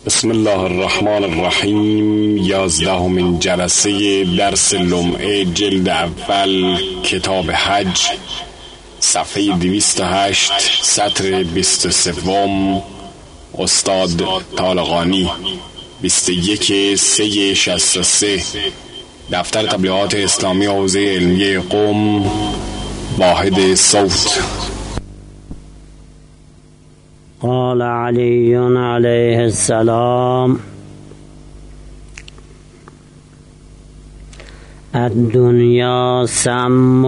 بسم الله الرحمن الرحیم. 11مین جلسه درس لمعه جلد اول کتاب حج، صفحه 208 سطر 23. استاد طالقانی 21/3/63. دفتر تبلیغات اسلامی حوزه علمیه قم، واحد صوت. قال علی علیه السلام: الدنیا سم،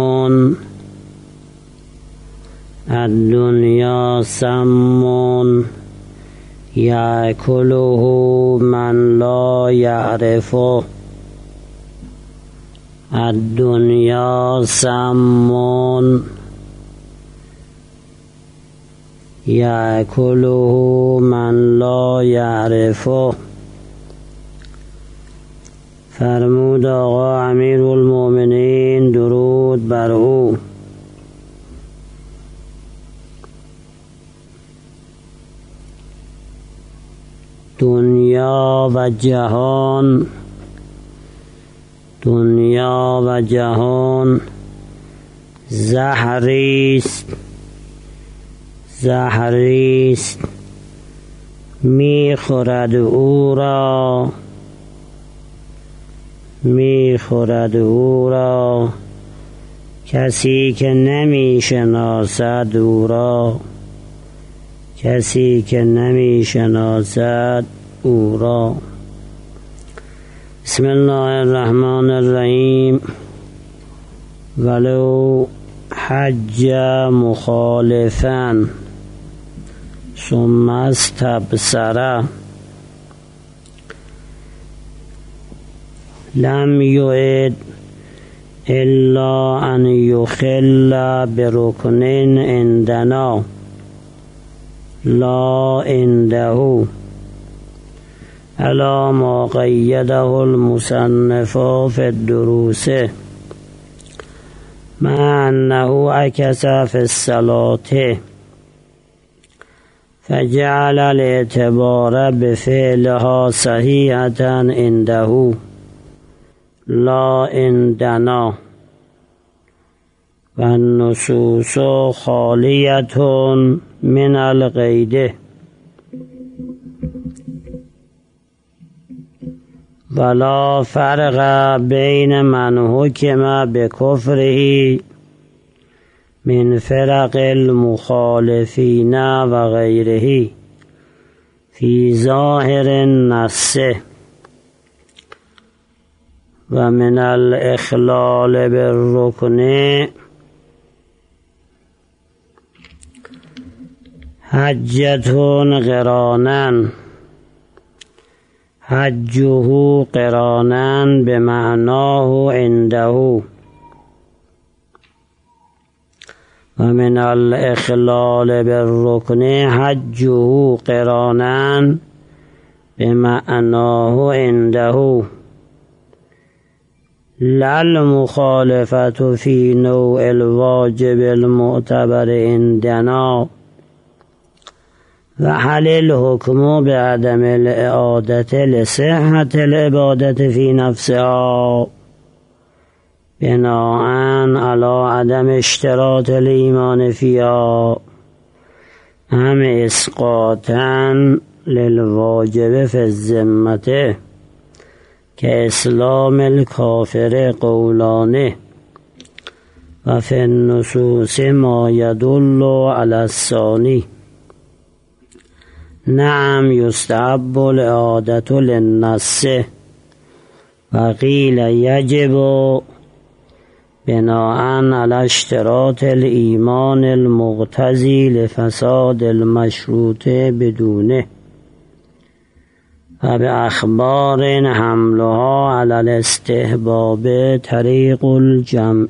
الدنیا سم یأکله من لا یعرفه. الدنیا سم یأکله من لا یعرفه. فرمود آقا امیرالمؤمنین درود بر او. دنیا و جهان، دنیا و جهان زهریست، زهریست میخورد او را، میخورد او را کسی که نمیشناسد او را، کسی که نمیشناسد او را. بسم الله الرحمن الرحیم. ولو حج مخالفا ثم استبصر لم يعد الا ان يخل بركن عندنا لا عنده، على ما قيده المصنف في الدروس، مع أنه عكس في الصلاة فجعل الاعتبار بفعلها صحيحة عنده لا عندنا، والنصوص خالية من القيد، ولا فرق بين من حكم بكفره من فرق المخالفين وغيره في ظاهر النص، ومن الإخلال بالركن حجة قرانا، حجه قرانا بمعناه عنده، ومن الإخلال بالركن حجه قرانا بمعناه عنده، لا المخالفة في نوع الواجب المعتبر عندنا. وهل الحكم بعدم الإعادة لصحة العبادة في نفسها بناء على عدم اشتراط الإيمان فيها، أم إسقاطا للواجب في الذمة كإسلام الكافر قولان، وفي النصوص ما يدل على الثاني. نعم يستحب الإعادة للنص، وقيل يجب بناء على اشتراط الإيمان المقتضي لفساد المشروط بدونه، وبأخبار حملها على الاستحباب طریق الجمع.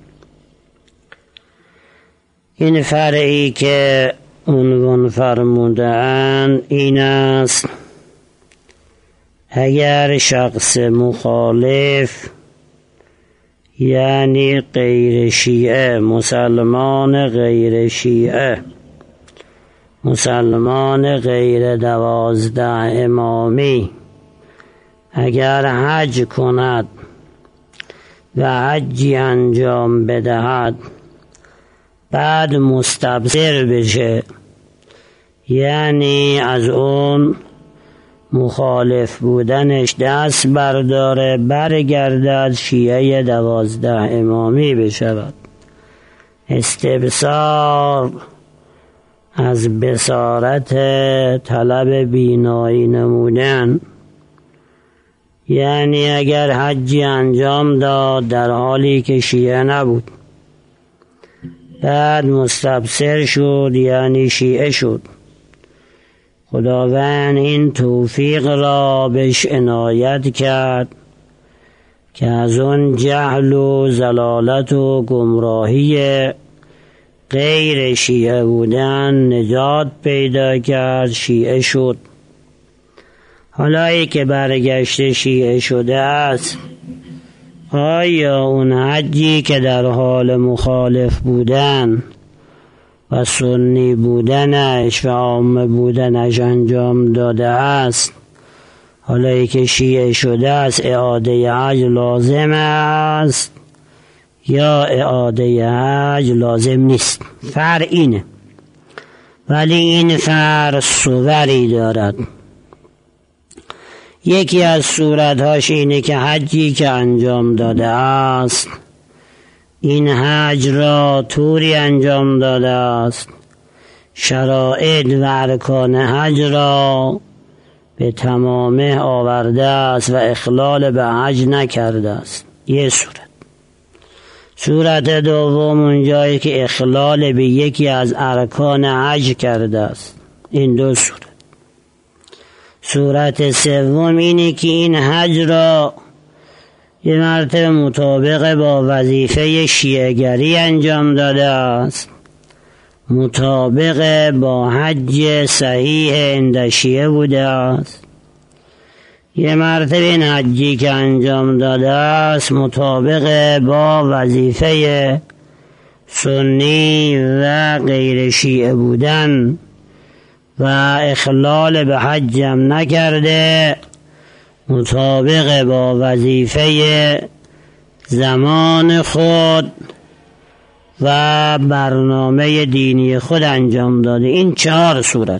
این فرعی که عنوان فرمودند این است: اگر شخص مخالف یعنی غیر شیعه، مسلمان غیر شیعه مسلمان غیر 12 امامی اگر حج کند و حجی انجام بدهد بعد مستبصر بشه، یعنی از اون مخالف بودنش دست برداره، برگردد شیعه 12 امامی بشود. استبصار از بصارت طلب بینایی نمودن، یعنی اگر حجی انجام داد در حالی که شیعه نبود، بعد مستبصر شد یعنی شیعه شد، خداوند این توفیق را بهش عنایت کرد که از اون جهل و ضلالت و گمراهی غیر شیعه بودن نجات پیدا کرد، شیعه شد. حالا ای که برگشته شیعه شده است، آیا اون حجی که در حال مخالف بودن و سنی بودنش و عامه بودنش انجام داده است، حالا ای که شیعه شده است اعاده حج لازم است یا اعاده حج لازم نیست؟ فرق اینه، ولی این فرق صوری دارد. یکی از صورتهاش اینه که حجی که انجام داده است، این حج را طوری انجام داده است شرایط و ارکان حج را به تمامه آورده است و اخلال به حج نکرده است. یه صورت دوم اونجایی که اخلال به یکی از ارکان حج کرده است. این دو صورت سوم اینه که این حج را یه مرتبه مطابق با وظیفه شیعه‌گری انجام داده است، مطابق با حج صحیح عند شیعه بوده است. یه مرتبه این حجی که انجام داده است مطابق با وظیفه سنی و غیر شیعه بودن و اخلال به حجم نکرده، مطابق با وظیفه زمان خود و برنامه دینی خود انجام داده. این 4 صورت.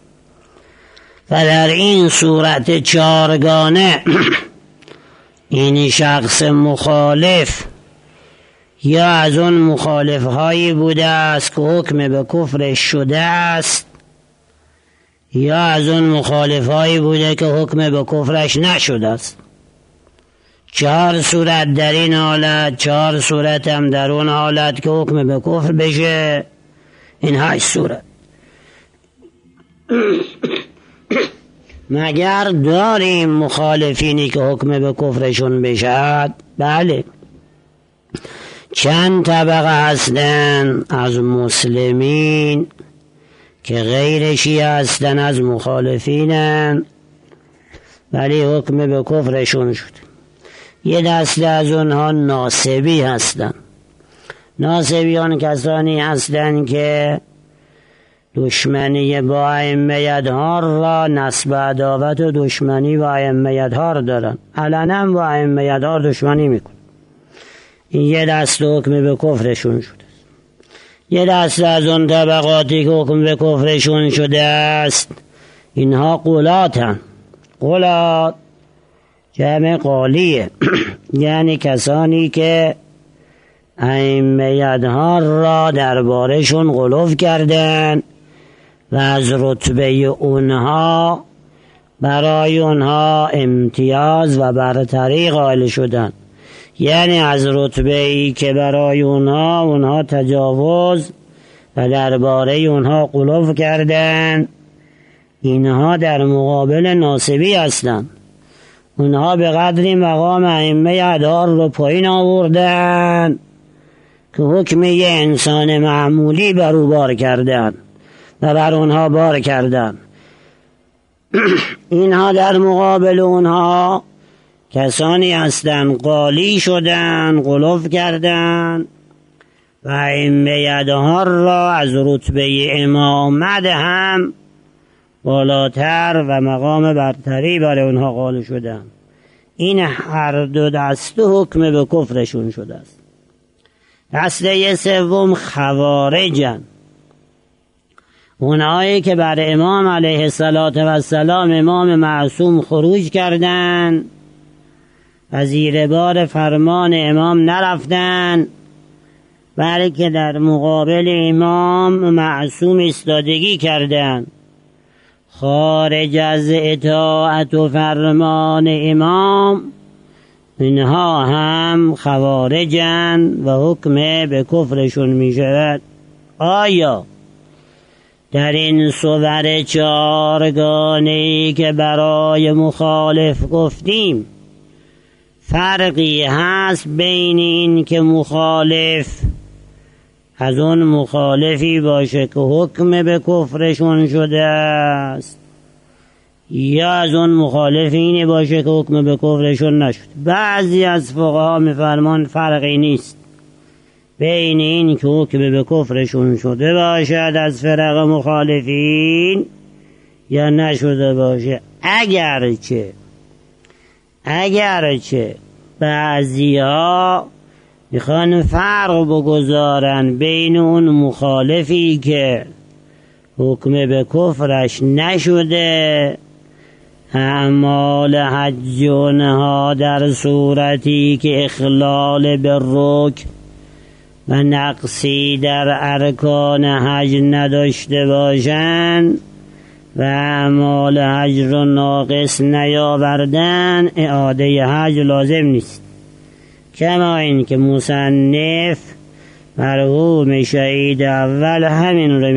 و در این صورت 4گانه این شخص مخالف یا از اون مخالف هایی بوده است که حکم به کفرش شده است، یا از اون مخالف هایی بوده که حکم به کفرش نشده است. 4 صورت در این حالت، 4 صورت هم در اون حالت که حکم به کفر بشه. این 8 صورت. مگر داریم مخالفینی که حکم به کفرشون بشد؟ بله. چند طبقه هستن از مسلمین که غیر شیعه هستن، از مخالفینن، ولی حکم به کفرشون شد. یه دسته از اونها ناصبی هستن. ناصبیان کسانی هستن که دشمنی با ائمه اطهار را نسب عداوت و دشمنی با ائمه اطهار دارن، علنا با ائمه اطهار دشمنی میکن. این یه دسته حکم به کفرشون شده. یه دسته از اون طبقاتی که حکم به کفرشون شده است، اینها قلاتن. قلات جمع قالیه یعنی کسانی که ائمه اطهار را دربارشون غلو کردن و از رتبه اونها برای اونها امتیاز و برتری قائل شدن، یعنی از رتبه‌ای که برای اونها تجاوز و درباره اونها غلو کردن، اینها در مقابل ناصبی هستند. اونها به قدری مقام ائمه اطهار رو پایین آوردن که حکم یه انسان معمولی بر او بار کردن و بر اونها بار کردن. اینها در مقابل اونها کسانی هستند قالی شدن، غلو کردن و ائمه را از رتبه امامت هم بالاتر و مقام برتری برای اونها قائل شدن. این هر دو دسته حکم به کفرشون شده است. دسته سوم خوارجن، اونهایی که بر امام علیه السلام امام معصوم خروج کردن و زیر بار فرمان امام نرفتن، بلکه در مقابل امام معصوم ایستادگی کردن، خارج از اطاعت و فرمان امام، اینها هم خوارجن و حکم به کفرشون می شود. آیا در این صور چارگانه‌ای که برای مخالف گفتیم فرقی هست بین این که مخالف از اون مخالفی باشه که حکم به کفرشون شده است یا از اون مخالفینی باشه که حکم به کفرشون نشد؟ بعضی از فقها می‌فرمان فرقی نیست بین این که حکم به کفرشون شده باشد از فرق مخالفین یا نشده باشه، اگرچه بعضی ها میخوان فرق بگذارن بین اون مخالفی که حکم به کفرش نشده اعمال حج اونها در صورتی که اخلال به رکن و نقصی در ارکان حج نداشته باشند و اعمال حج رو ناقص نیاوردن اعاده حج لازم نیست. کما این که مصنف مرحوم شهید اول همین رو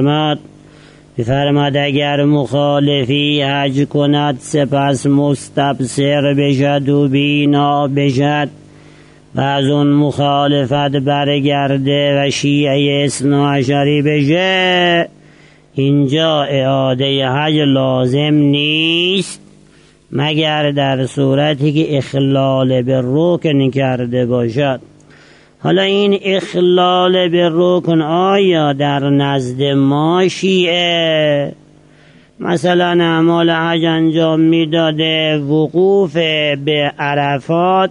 میفرماد اگر مخالفی حج کند سپس مستبصر بشد و بینا بشد و از اون مخالفت برگرده و شیعه اثناعشری بشه، اینجا اعاده حج لازم نیست مگر در صورتی که اخلال به رکن کرده باشد. حالا این اخلال به رکن آیا در نزد ما شیعه مثلا اعمال حج انجام میداده وقوف به عرفات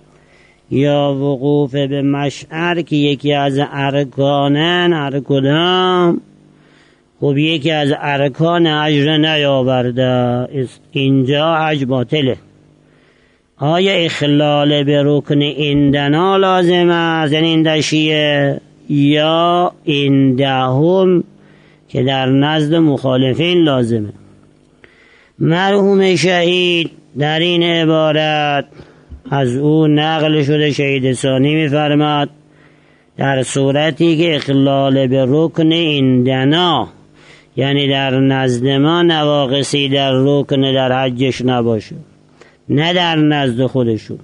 یا وقوف به مشعر که یکی از ارکانن، هر کدام خب یکی از ارکان حج نیاورده، اینجا حج باطله. آیا اخلال به رکن ایندنا لازم است، یعنی این شیعه، یا ایندهم که در نزد مخالفین لازمه؟ مرحوم شهید در این عبارت از او نقل شده، شهید ثانی می‌فرماد در صورتی که اخلال به رکن ایندنا یعنی در نزد ما نواقصی در رکن در حجش نباشه، نه در نزد خودشون.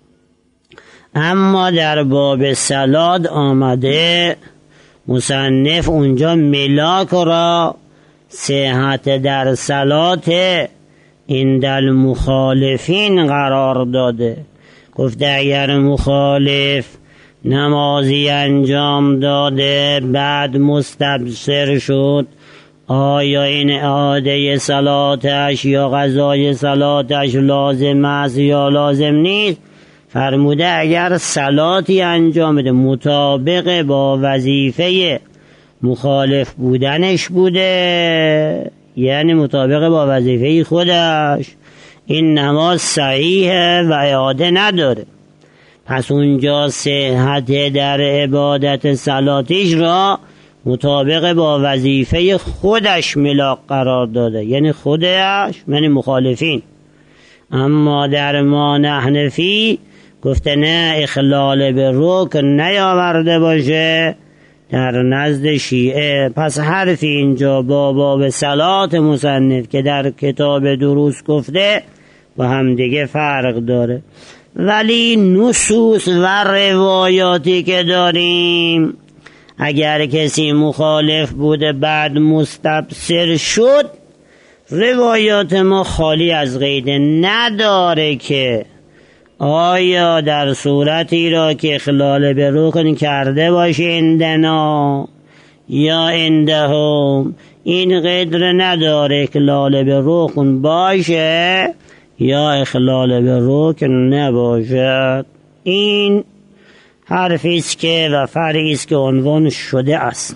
اما در باب صلات آمده مصنف اونجا ملاک را صحت در صلات عند المخالفین قرار داده. گفته اگر مخالف نمازی انجام داده بعد مستبصر شد آیا این اعاده صلاتش یا قضای صلاتش لازم است یا لازم نیست؟ فرموده اگر صلاتی انجام بده مطابق با وظیفه مخالف بودنش بوده، یعنی مطابق با وظیفه خودش، این نماز صحیحه و اعاده نداره. پس اونجا صحت در عبادت صلاتیش را مطابق با وظیفه خودش ملاک قرار داده، یعنی خودش، یعنی مخالفین. اما در ما حنفی گفته نه، اخلال به رکن نیاورده باشه در نزد شیعه. پس حرفی اینجا با باب صلات مصنف که در کتاب دروس گفته با هم دیگه فرق داره. ولی نصوص و روایاتی که داریم، اگر کسی مخالف بوده بعد مستبصر شد، روایات ما خالی از قید نداره که آیا در صورتی را که اخلال به رکن کرده باشه عندنا یا عندهم این قدر نداره اخلال به رکن باشه یا اخلال به رکن نباشد. این حرفی است که و فرعی است که عنوان شده است.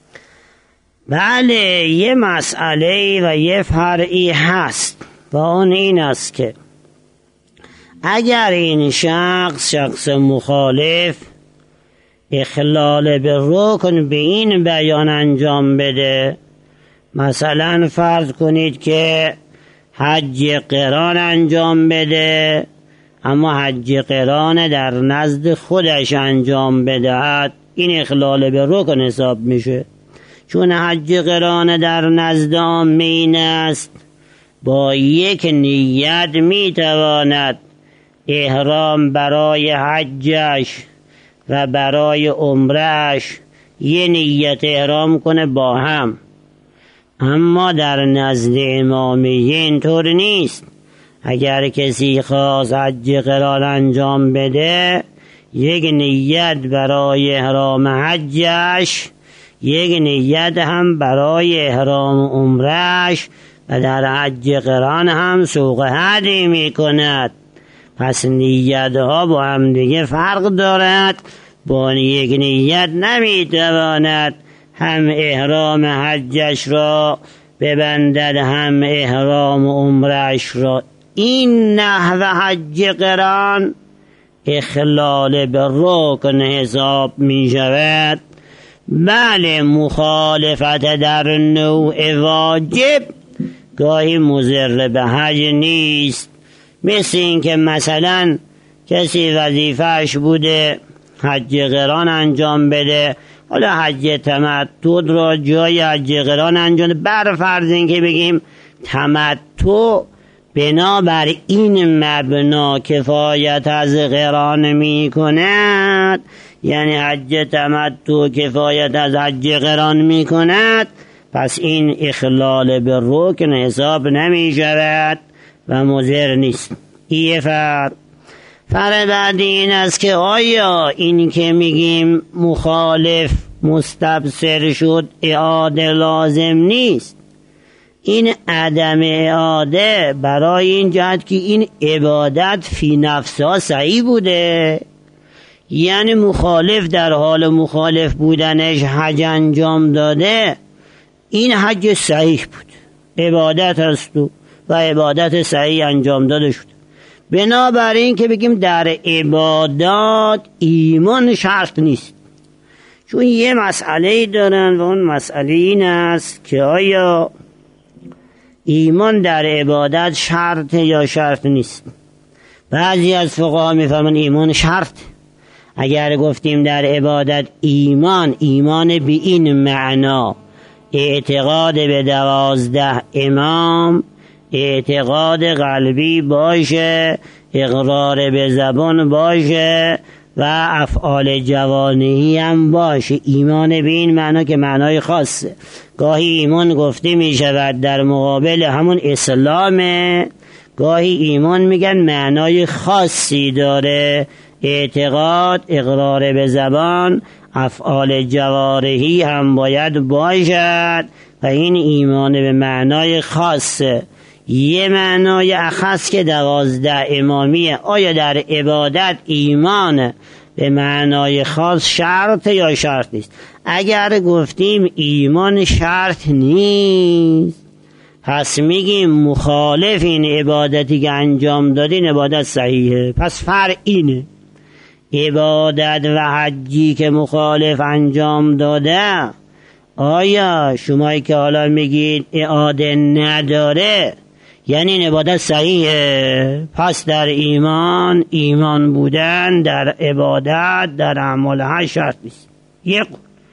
بله یه مسئله و یه فرعی هست و اون این است که اگر این شخص مخالف اخلال به رکن به این بیان انجام بده، مثلا فرض کنید که حج قران انجام بده اما حج قران در نزد خودش انجام بدهد، این اخلال به رکن حساب میشه، چون حج قران در نزد عامین است. با یک نیت میتواند احرام برای حجش و برای عمرش یه نیت احرام کنه با هم، اما در نزد امامیه اینطور نیست. اگر کسی خواست حج قران انجام بده یک نیت برای احرام حجش، یک نیت هم برای احرام عمرش و در حج قران هم سوق هدی می کند. پس نیت ها با هم دیگه فرق دارد. با یک نیت نمی تواند هم احرام حجش را ببندد هم احرام عمرش را. این نحو حج قران اخلال به رکن حساب می شود. بله مخالفت در نوع واجب گاهی مضر به حج نیست، مثل این که مثلا کسی وظیفهش بوده حج قران انجام بده، حالا حج تمتع را جای حج قران انجام بده، بر فرض این که بگیم تمتع بنابر این مبنا کفایت از قران می کند، یعنی حج تمتع کفایت از حج قران می کند، پس این اخلال به رکن حساب نمی شود و مضر نیست. این فرق بعد این است که آیا این که میگیم مخالف مستبصر شد اعاده لازم نیست؟ این عدم اعاده برای این جهت که این عبادت فی نفسها صحیح بوده، یعنی مخالف در حال مخالف بودنش حج انجام داده، این حج صحیح بود، عبادت هست و عبادت صحیح انجام داده شد. بنابراین که بگیم در عبادات ایمان شرط نیست، چون یه مسئله دارن و اون مسئله این است که آیا ایمان در عبادت شرط یا شرط نیست. بعضی از فقها میفرمان ایمان شرط. اگر گفتیم در عبادت ایمان به این معنا اعتقاد به 12 امام، اعتقاد قلبی باشه، اقرار به زبان باشه و افعال جوانحی هم باشه. ایمان به این معنا که معنای خاصه. گاهی ایمان گفته می شود در مقابل همون اسلامه، گاهی ایمان میگن معنای خاصی داره، اعتقاد، اقرار به زبان، افعال جوارحی هم باید باشد و این ایمان به معنای خاصه. یه معنای اخص که 12 امامیه. آیا در عبادت ایمان به معنای خاص شرط یا شرط نیست؟ اگر گفتیم ایمان شرط نیست، پس میگیم مخالف این عبادتی که انجام دادین عبادت صحیحه. پس فرق اینه، عبادت و حجی که مخالف انجام داده، آیا شمایی که حالا میگید اعاده نداره یعنی این عبادت صحیحه؟ پس در ایمان بودن در عبادت در اعمال حج شرط نیست. یک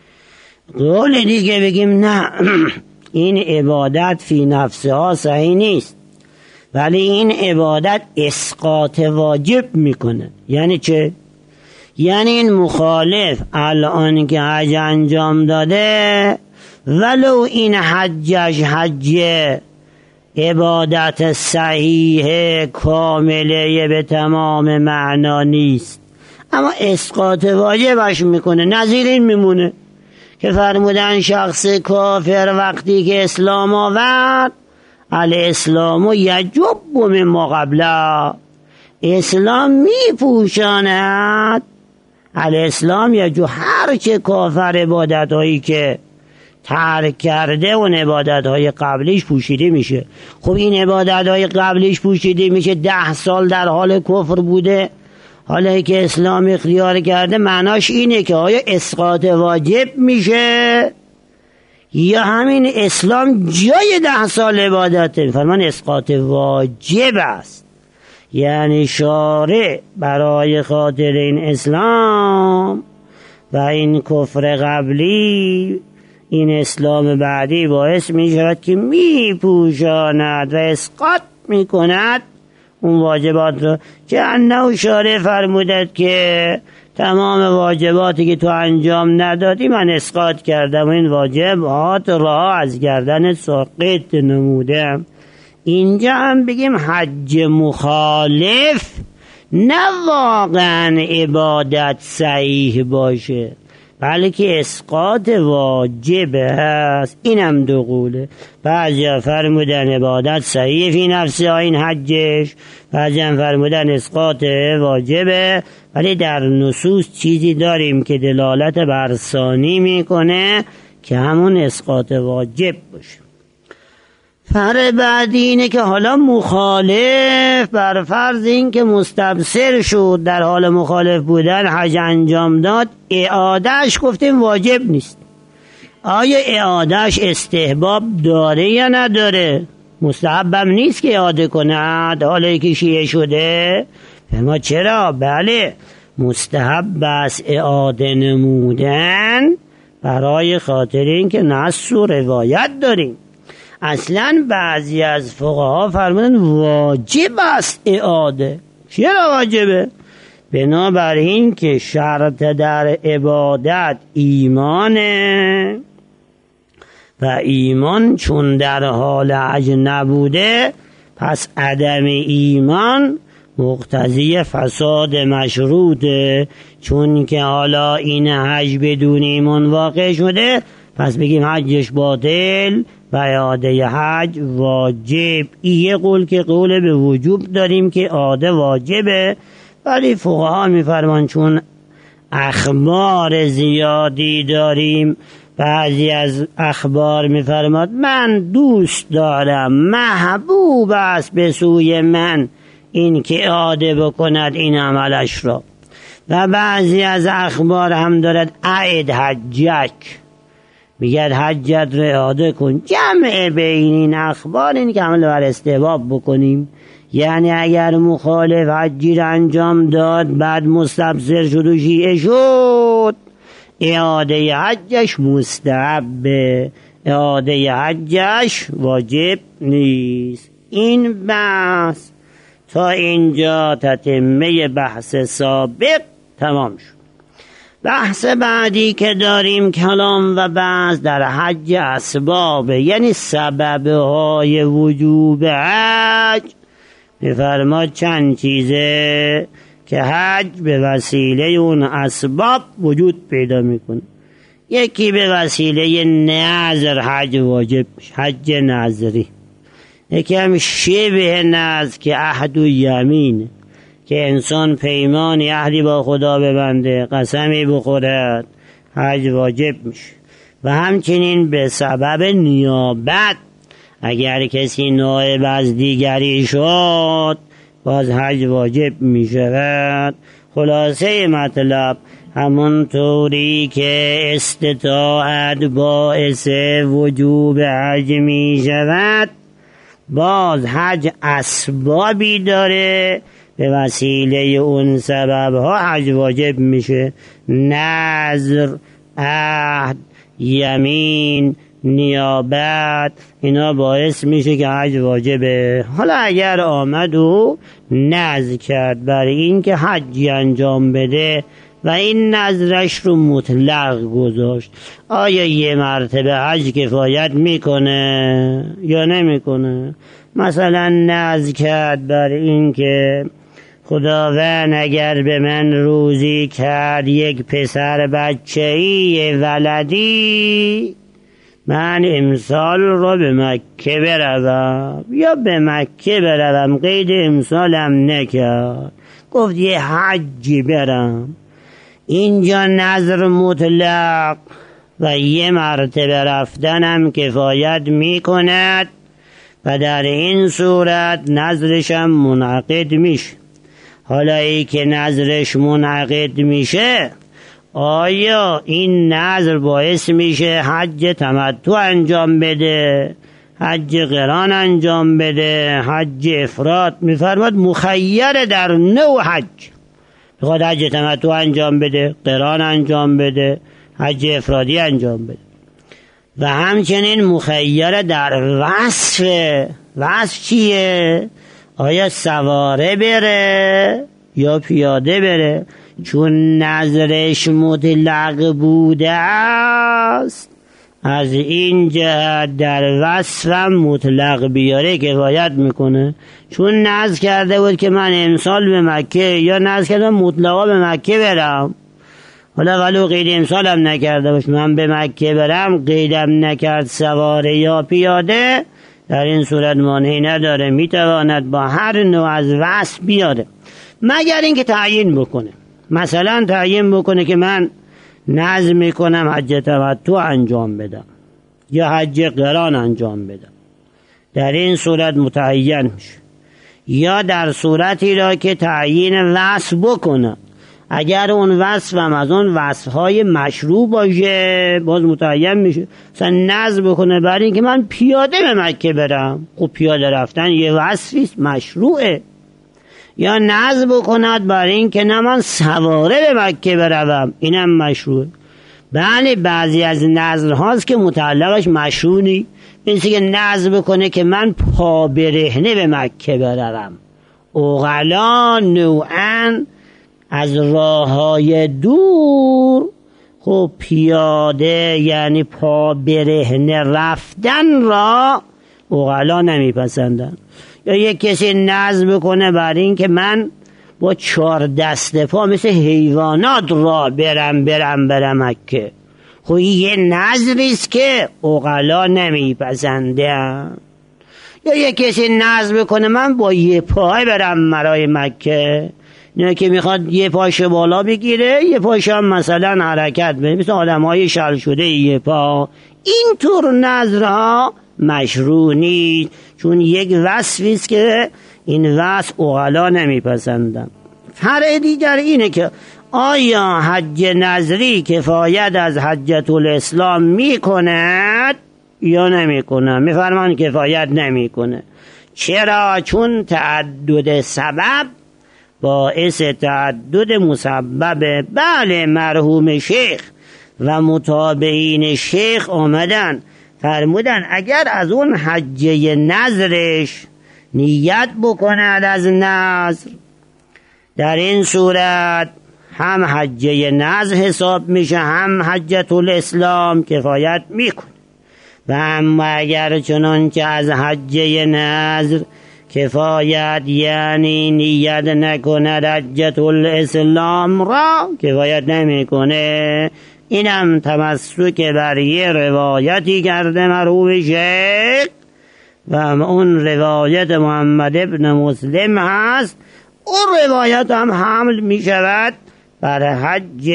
قول دیگه بگیم نه این عبادت فی نفسها صحیح نیست، ولی این عبادت اسقاط واجب میکنه. یعنی چه؟ یعنی این مخالف الان که حج انجام داده ولو این حجش حج عبادت صحیح کامله به تمام معنا نیست، اما اسقاط واجبش میکنه. نظیر این میمونه که فرمودن شخص کافر وقتی که اسلام آورد، الاسلام یجب مما قبله، اسلام میپوشاند، الاسلام یجب، هر چه کافر عبادت هایی که ترک کرده اون عبادت های قبلیش پوشیده میشه. خب این عبادت های قبلیش پوشیده میشه، 10 سال در حال کفر بوده، حالا که اسلام اختیار کرده، معناش اینه که آیا اسقاط واجب میشه یا همین اسلام جای 10 سال عبادته؟ فرمان اسقاط واجب است، یعنی شارع برای خاطر این اسلام و این کفر قبلی این اسلام بعدی باعث می شود که می پوشاند و اسقاط می کند اون واجبات رو، که انه شارع فرمودد که تمام واجباتی که تو انجام ندادی من اسقاط کردم و این واجبات را از گردن ساقط نمودم. اینجا هم بگیم حج مخالف نه واقعا عبادت صحیح باشه، بلکه اسقاط واجب هست. اینم دو قوله، بعضی فرمودن عبادت صحیح فی نفسه این حجش، بعضی هم فرمودن اسقاط واجبه، ولی در نصوص چیزی داریم که دلالت بر ثانی میکنه که همون اسقاط واجب باشه. فرق بعدی اینه که حالا مخالف بر فرض این که مستبصر شد، در حال مخالف بودن حج انجام داد، اعادهش گفتیم واجب نیست. آیا اعادهش استحباب داره یا نداره؟ مستحبم نیست که اعاده کند حالا که شیعه شده؟ فرما چرا؟ بله مستحب است اعاده نمودن، برای خاطر این که نص و روایت داریم. اصلا بعضی از فقها فرمودن واجب است اعاده. چرا واجبه؟ بنابراین که شرط در عبادت ایمانه و ایمان چون در حال حج نبوده، پس عدم ایمان مقتضی فساد مشروطه. چون که حالا این حج بدون ایمان واقع شده، پس بگیم حجش باطل و اعاده حج واجب. یه قول که قول به وجوب داریم که اعاده واجبه، ولی فقها میفرمان چون اخبار زیادی داریم، بعضی از اخبار میفرماد من دوست دارم، محبوب است به سوی من این که اعاده بکند این عملش را، و بعضی از اخبار هم دارد اعد حجک، میگه حجت رو اعاده کن. جمع بین این اخبار این که عمل بر استحباب بکنیم، یعنی اگر مخالف حجی رو انجام داد بعد مستبصر شد و شیعه شد، اعاده حجش مستحبه، اعاده حجش واجب نیست. این بحث تا اینجا تتمه بحث سابق تمام شد. بحث بعدی که داریم کلام و بحث در حج اسباب، یعنی سببهای وجوب حج. میفرماد چند چیزه که حج به وسیله اون اسباب وجود پیدا میکنه. یکی به وسیله نذر حج واجب، حج نذری. یکی هم شبه نذر که عهد و یمین، که انسان پیمانی عهدی با خدا ببنده، قسمی بخورد، حج واجب میشه. و همچنین به سبب نیابت، اگر کسی نائب از دیگری شد باز حج واجب میشود. خلاصه مطلب همونطوری که استطاعت باعث وجوب حج میشود، باز حج اسبابی داره، به وسیله اون سبب ها حج واجب میشه. نذر، عهد، یمین، نیابت، اینا باعث میشه که حج واجبه. حالا اگر آمد و نذر کرد برای این که حجی انجام بده و این نذرش رو مطلق گذاشت، آیا یه مرتبه حج کفایت میکنه یا نمیکنه؟ مثلا نذر کرد بر این که خداوند اگر به من روزی کرد یک پسر بچه‌ای ولدی، من امسال رو به مکه بروم یا به مکه بروم، قید امسالم نکرد، گفت یه حجی برم. اینجا نذر مطلق و یه مرتبه رفتنم کفایت می کند و در این صورت نذرشم منعقد میشه. حالا ای که نذرش منعقد میشه، آیا این نذر باعث میشه حج تمتع انجام بده، حج قران انجام بده، حج افراد؟ میفرماد مخیر در نوع حج، بخواد حج تمتع انجام بده، قران انجام بده، حج افرادی انجام بده. و همچنین مخیر در وصف. وصف چیه؟ آیا سواره بره یا پیاده بره؟ چون نظرش مطلق بوده است، از این جهت در وصفم مطلق بیاره کفایت میکنه. چون نذر کرده بود که من امسال به مکه، یا نذر کرده مطلقا به مکه برم، حالا ولو قید امسالم نکرده باش، من به مکه برم، قیدم نکرد سواره یا پیاده، در این صورت مانعی نداره، میتواند با هر نوع از وصف بیاره، مگر اینکه تعیین بکنه. مثلا تعیین بکنه که من نذر میکنم حج تمتع انجام بدم یا حج قران انجام بدم، در این صورت متعین میشه. یا در صورتی را که تعیین وصف بکنه، اگر اون وصفم از اون وصفهای مشروع باشه باز متعین میشه. مثلا نذر بکنه برای اینکه من پیاده به مکه برم، خب پیاده رفتن یه وصفیست مشروعه. یا نذر بکند برای اینکه نه من سواره به مکه بروم، اینم مشروعه. بله بعضی از نذر هاست که متعلقش مشروع نیست، مثل که نذر بکنه که من پا برهنه به مکه بروم. اوغلا نوعاً از راه های دور، خب پیاده یعنی پا برهنه رفتن را اوغلا نمیپسندن. یا یک کسی نذر بکنه برای این که من با 4 دست پا مثل حیوانات را برم مکه، خب این یه نذریست که اوغلا نمیپسندن. یا یک کسی نذر بکنه من با یه پای برم مرای مکه، نه که میخواد یه پاش بالا بگیره یه پاش هم مثلا حرکت بده، مثل آدم های شل شده یه پا. این طور نذرها مشروع نیست، چون یک وصفیست که این وصف اوغلا نمیپسندن. فرع دیگر اینه که آیا حج نظری کفایت از حجة الاسلام میکند یا نمیکنه؟ میفرمان کفایت نمیکنه. چرا؟ چون تعدد سبب باعث تعدد مسببه. بله مرحوم شیخ و متابعین شیخ آمدن فرمودن اگر از اون حجه نظرش نیت بکند از نظر، در این صورت هم حجه نظر حساب میشه هم حجة الاسلام کفایت میکنه. و اما اگر چنان که از حجه نظر کفایت یعنی نیت نکند حجة الاسلام را کفایت نمیکنه، اینم تمسک بر یه روایتی کرده مرحوم شیخ و اون روایت محمد ابن مسلم هست. اون روایت هم حمل می شود بر حج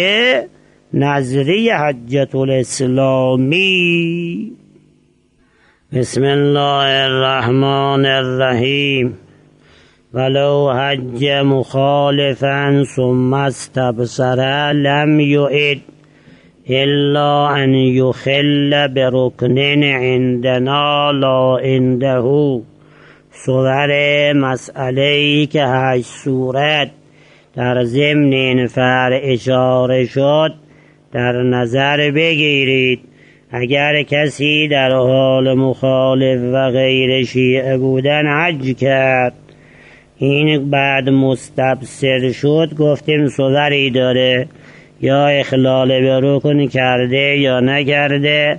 نظری حجة الاسلامی. بسم الله الرحمن الرحیم. ولو حج مخالفا ثم استبصر لم يعد الا ان يخل بركن عندنا لا عنده. صور مسئله‌ای که 8 صورت در ضمن این فرع اشاره شد در نظر بگیرید. اگر کسی در حال مخالف و غیر شیعه بودن حج کرد، این بعد مستبصر شد، گفتیم صوری داره، یا اخلال به رکن کرده یا نکرده،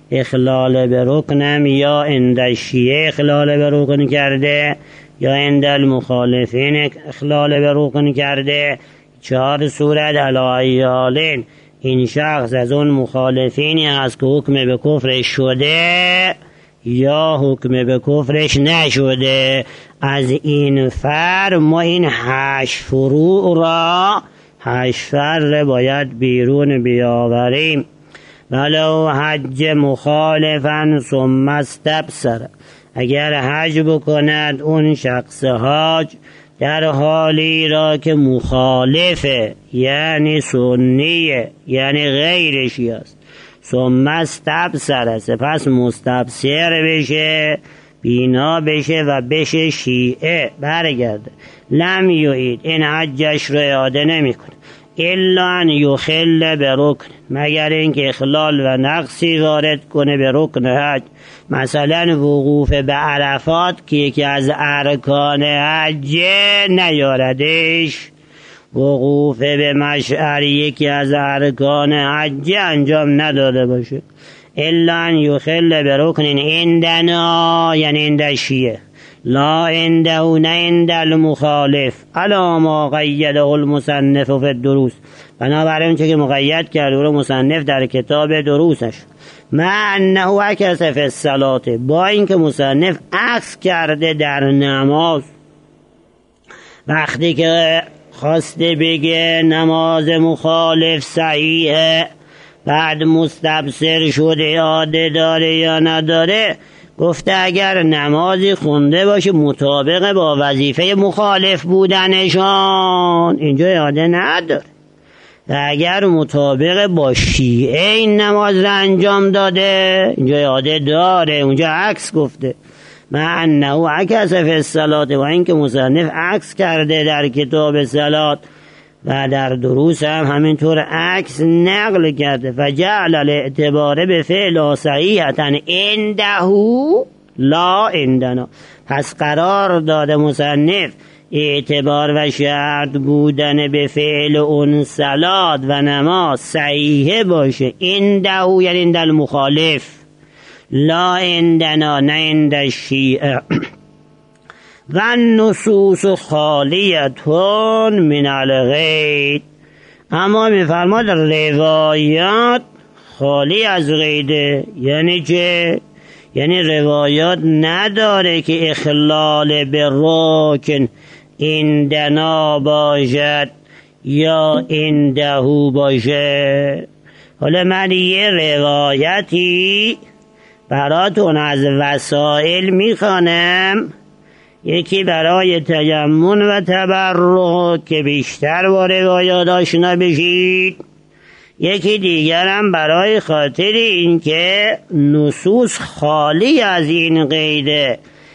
اخلال به رکنم یا عند شیعه اخلال به رکن کرده یا عند المخالفین اخلال به رکن کرده. 4 صورت علایالین این شخص از اون مخالفینی هست که حکم به کفرش شده یا حکم به کفرش نشده. از این فر ما این 8 فروع را 8 فر باید بیرون بیاوریم. ولو حج مخالفا ثم استبصر، اگر حج بکند اون شخص حاج در حالی را که مخالفه، یعنی سنیه، یعنی غیر شیعه است، ثم استبصر، سپس مستبصر بشه، بینا بشه و بشه شیعه برگرده، لم یعید، این حجش رو اعاده نمی کنه، الا ان یخل به رکن، مگر اینکه اخلال و نقصی وارد کنه به رکن حج، مثلا وقوف به عرفات که یکی از ارکان حج نیاردش، وقوف به مشعر یکی از ارکان حج انجام نداده باشه. الا ان یخل به رکن عندنا، یعنی عند شیعه، لا عنده، نه عند المخالف، علی ما قیده المصنف فی الدروس، بنابراین اون چه که مقید کرده رو مصنف در کتاب دروسش، مع انه عکس فی الصلاة، با اینکه مصنف عکس کرده در نماز، وقتی که خواسته بگه نماز مخالف صحیحه، بعد مستبصر شده اعاده داره یا نداره، گفته اگر نمازی خونده باشه مطابق با وظیفه مخالف بودنشان اینجا اعاده نداره، و اگر مطابق با شیعه این نماز را انجام داده اینجا اعاده داره، اونجا عکس گفته. مع انه عکس فی الصلاة، و اینکه مصنف عکس کرده در کتاب صلات و در دروس هم همینطور عکس نقل کرده. فجعل الاعتبار به فعل صحیحتا عنده لا عندنا، پس قرار داده مصنف اعتبار و شرط بودن به فعل اون صلات و نماز صحیحه باشه، عنده یعنی عند المخالف، لا عندنا نه عند الشیعه. و النصوص خالیتون من الغید، اما میفرماد روایات خالی از غیده، یعنی چه؟ یعنی روایات نداره که اخلال به رکن عندنا باشد یا عنده باشه. حالا من یه روایتی براتون از وسائل میخوانم، یکی برای تیمم و تبرک که بیشتر با روایات آشنا بشید، یکی دیگرم برای خاطر این که نصوص خالی از این قیده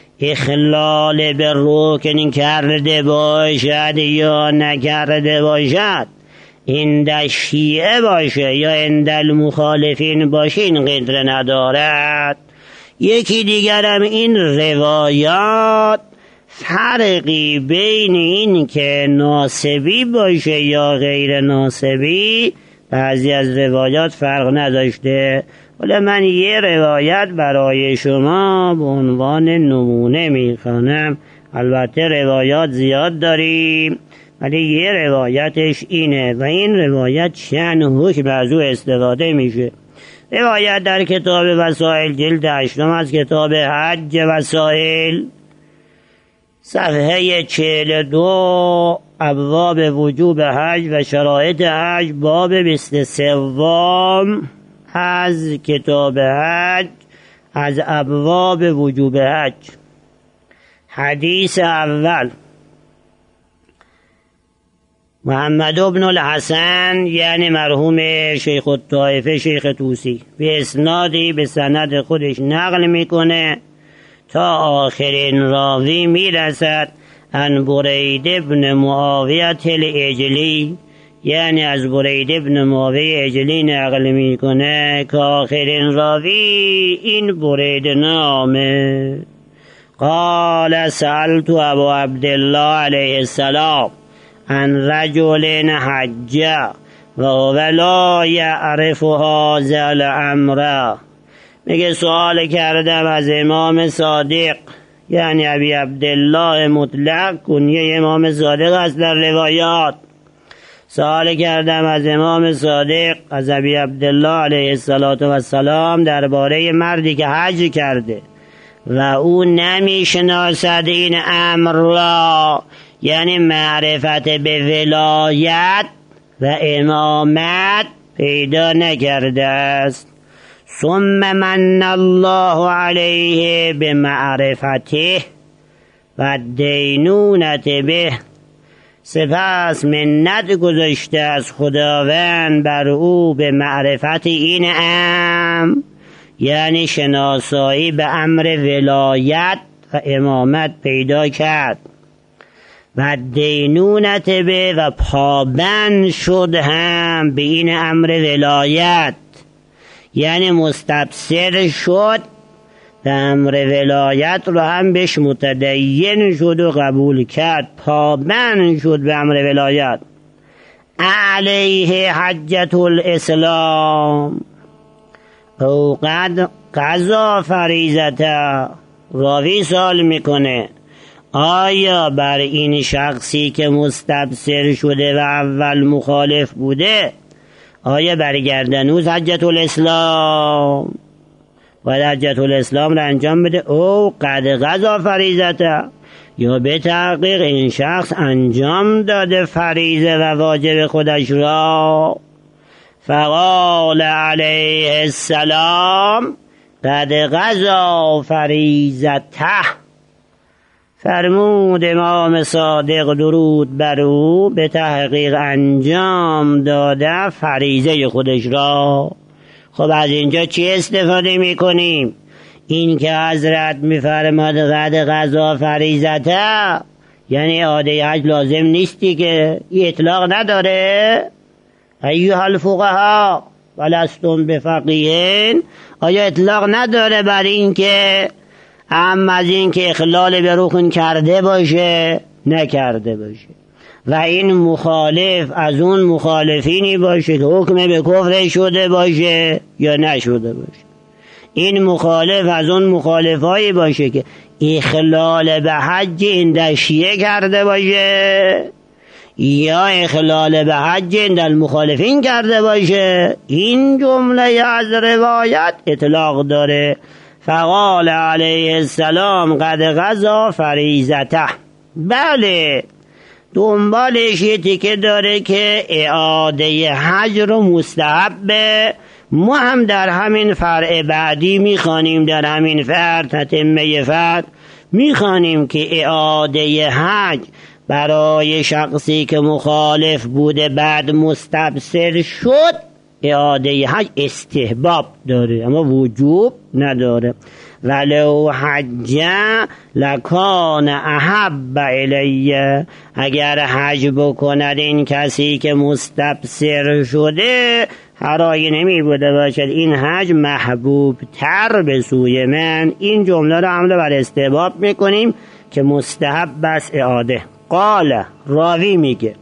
اخلال به رکن کرده باشد یا نکرده باشد، عند شیعه باشه یا عند المخالفین باشه این قدر ندارد. یکی دیگرم این روایات فرقی بین این که ناسبی باشه یا غیر ناسبی، بعضی از روایات فرق نداشته. ولی من یه روایت برای شما به عنوان نمونه میخوانم، البته روایات زیاد داریم ولی یه روایتش اینه و این روایت چند حکم از او استفاده میشه. روایت در کتاب وسائل جلد 8 از کتاب حج وسائل صفحه 42، ابواب وجوب حج و شرایط حج، باب 23 از کتاب حج از ابواب وجوب حج. حدیث اول، محمد بن الحسن یعنی مرحوم شیخ الطائفه شیخ طوسی به اسنادی به سند خودش نقل میکنه تا آخرین راوی میرسد، ان برید بن معاویه الاجلی، یعنی از برید بن معاویه اجلی نقل میکنه که آخرین راوی این برید نامه. قال سألت ابو عبدالله علیه السلام عن رجل حج و هو لا يعرف هذا الامر، میگه سوال کردم از امام صادق، یعنی ابی عبدالله مطلق کنیه امام صادق است در روایات. سوال کردم از امام صادق، از ابی عبدالله علیه السلام درباره مردی که حج کرده و او نمیشناسد این امر را، یعنی معرفت به ولایت و امامت پیدا نکرده است. ثم من الله علیه بمعرفته و دینونت به، سپس منت گذاشته از خداوند بر او به معرفت این امر، یعنی شناسایی به امر ولایت و امامت پیدا کرد و دینونت به و پابند شد هم به این امر ولایت، یعنی مستبصر شد به امر ولایت رو هم بهش متدین شد و قبول کرد، پابند شد به امر ولایت. علیه حجت الاسلام او قد قضا فریضته. راوی سوال میکنه آیا بر این شخصی که مستبصر شده و اول مخالف بوده، آیا برگردنوز حجت الاسلام و حجت الاسلام را انجام بده؟ او قد قضا فریضته، یا به تحقیق این شخص انجام داده فریضه و واجب خودش را. فقال علیه السلام قد قضا فریضته. فرمود امام صادق درود بر او به تحقیق انجام داده فریضه خودش را. خب از اینجا چی استفاده میکنیم؟ این که حضرت میفرماد قد قضا فریضته، یعنی عاده حج لازم نیستی که اطلاق نداره. ایها الفقها ولستم بفقیهین، آیا اطلاق نداره بر این که هم از این که اخلال به رکن کرده باشه نکرده باشه، و این مخالف از اون مخالفینی باشه که حکم به کفر شده باشه یا نشده باشه، این مخالف از اون مخالفایی باشه که اخلال به حج این شیعه کرده باشه یا اخلال به حج این المخالفین کرده باشه. این جمله از روایت اطلاق داره. فقال علیه السلام قد قضا فریضته. بله، دنبالش یه تیکه داره که اعاده حج رو مستحبه. ما هم در همین فرع بعدی میخوانیم، در همین فرع تتمه فرع میخوانیم که اعاده حج برای شخصی که مخالف بوده بعد مستبصر شد، اعاده حج استحباب داره اما وجوب نداره. ولو حج لکان احب الیه، اگر حج بکند این کسی که مستبصر شده، هرایی نمی بوده باشد این حج محبوب تر به سوی من. این جمله رو حمله بر استحباب میکنیم که مستحب بس اعاده. قال، راوی میگه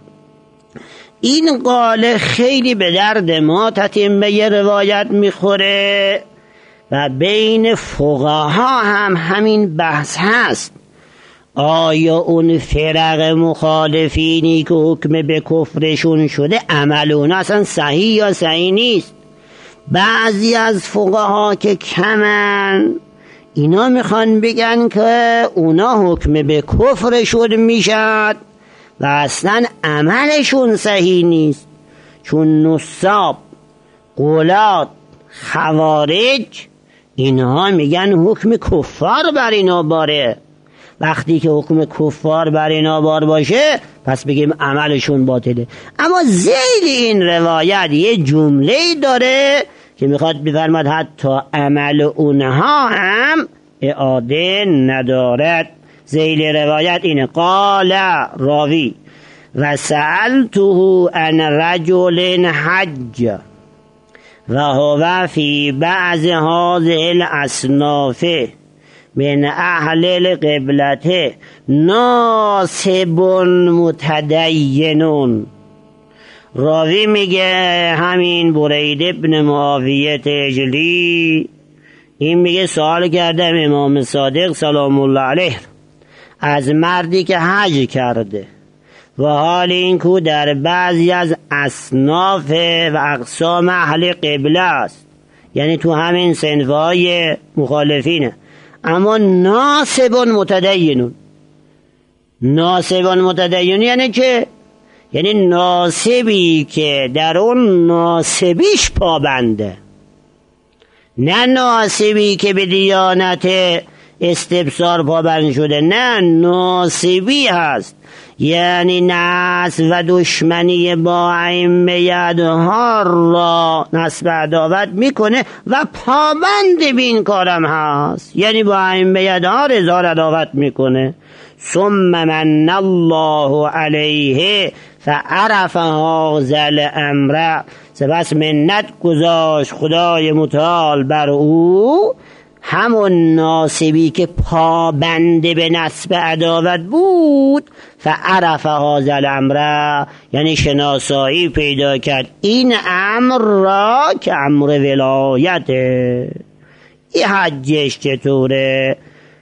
این قال خیلی به درد ما تتمه روایت میخوره و بین فقها هم همین بحث هست. آیا اون فرق مخالفینی که حکم به کفرشون شده عمل اونا اصلا صحیح یا صحیح نیست؟ بعضی از فقها که کمن اینا میخوان بگن که اونا حکم به کفرشون میشد و اصلا عملشون صحیح نیست، چون نصاب، غلات، خوارج اینها میگن حکم کفار بر اینا باره. وقتی که حکم کفار بر اینا بار باشه پس بگیم عملشون باطله. اما ذیل این روایت یه جمله داره که میخواد بفرماد حتی عمل اونها هم اعاده ندارد. ذیل روایت اینه: قال راوی و سألته عن رجل حج و هو فی بعض هذه الاصناف من اهل القبلة ناصب متدینون. راوی میگه همین برید ابن معاویه تجلی این میگه سوال کردم امام صادق سلام الله علیه از مردی که حج کرده و حال این کو در بعضی از اصناف و اقسام اهل قبله است، یعنی تو همین صنفهای مخالفینه، اما ناسب متدینون. ناسب متدینون یعنی که یعنی ناسبی که در اون ناسبیش پابنده، نه ناسبی که به دیانت استبصار پابند شده، نه ناسبی هست یعنی نسب و دشمنی با ائمه اطهار را نسب عداوت میکنه و پابند بین کارم هست، یعنی با ائمه اطهار اظهار عداوت میکنه. ثم من الله علیه فعرف هذا الامر، سپس منت گذاشت خدای متعال بر او، همون ناسبی که پابنده به نسب عداوت بود، فعرف هذا الامر، یعنی شناسایی پیدا کرد این امر را که امر ولایته. این حجش چطوره؟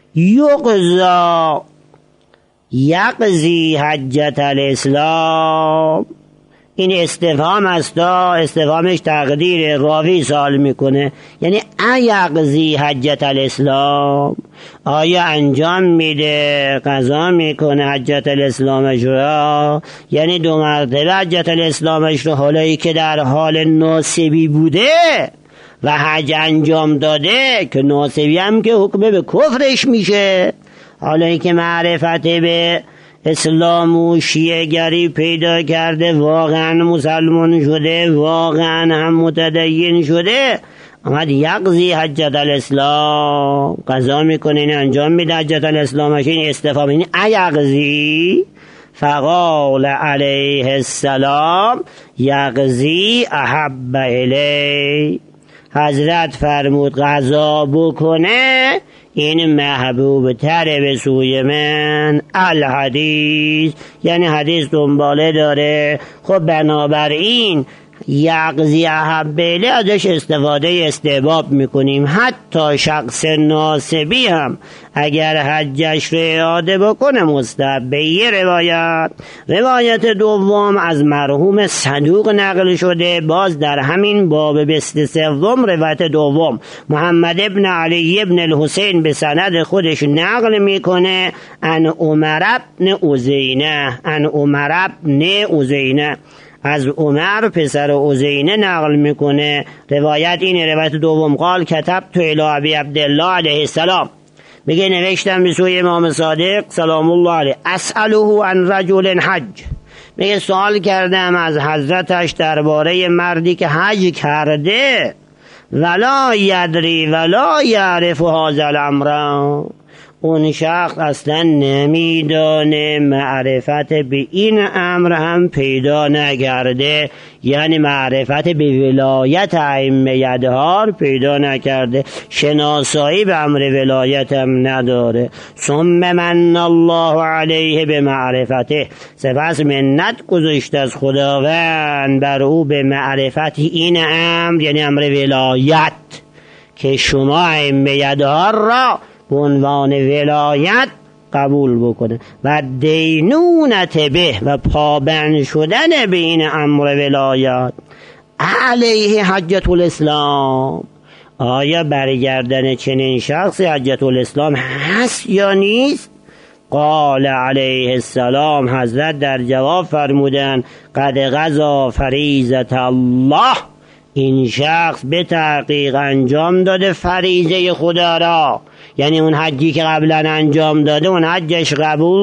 یقضی حجت الاسلام. این استفهام است، استفهامش تقدیر راوی سوال میکنه، یعنی یقضی حجت الاسلام، آیا انجام میده، قضا میکنه حجت الاسلامش را، یعنی 2 مرتبه حجت الاسلامش رو حالی که در حال ناسبی بوده و حج انجام داده، که ناسبی هم که حکم به کفرش میشه، حالا که معرفت به اسلام و شیعه گری پیدا کرده، واقعا مسلمان شده، واقعا هم متدین شده، آمد یقضی حجت الاسلام، قضا میکنه، این انجام میده حجت الاسلامش. این استفهام، این یقضی. فقال علیه السلام یقضی احب الی، حضرت فرمود قضا بکنه این محبوب تره به سوی من. الحدیث یعنی حدیث دنباله داره. خب بنابراین یقضی احب الی ازش استفاده استحباب میکنیم، حتی شخص ناسبی هم اگر حجش رو اعاده بکنه مستحبه. یه روایت دوم از مرحوم صدوق نقل شده، باز در همین باب بست سوم، روایت دوم محمد ابن علی ابن الحسین به سند خودش نقل میکنه ان عمر ابن عزینه، از عمر پسر عزینه نقل میکنه. روایت اینه، روایت دوم، قال کتبت الی ابی عبدالله علیه السلام، میگه نوشتم به سوی امام صادق سلام الله علیه، اسأله عن رجل حج، میگه سوال کردم از حضرتش درباره مردی که حج کرده، ولا یدری ولا یعرف هذا الامر، اون شخص اصلا نمیدانه، معرفت به این امر هم پیدا نکرده، یعنی معرفت به ولایت ائمه اطهار پیدا نکرده، شناسایی به امر ولایت هم نداره. ثم من الله علیه به معرفته، سپس منت گذاشت از خداوند بر او به معرفت این امر، یعنی امر ولایت، که شما ائمه اطهار را به عنوان ولایت قبول بکنه و دینونت به و پابند شدن به این امر ولایت. علیه حجت الاسلام، آیا برگردن چنین شخصی حجت الاسلام هست یا نیست؟ قال علیه السلام، حضرت در جواب فرمودن قد قضا فریضة الله، این شخص به تحقیق انجام داده فریضه خدا را، یعنی اون حجی که قبلا انجام داده اون حجش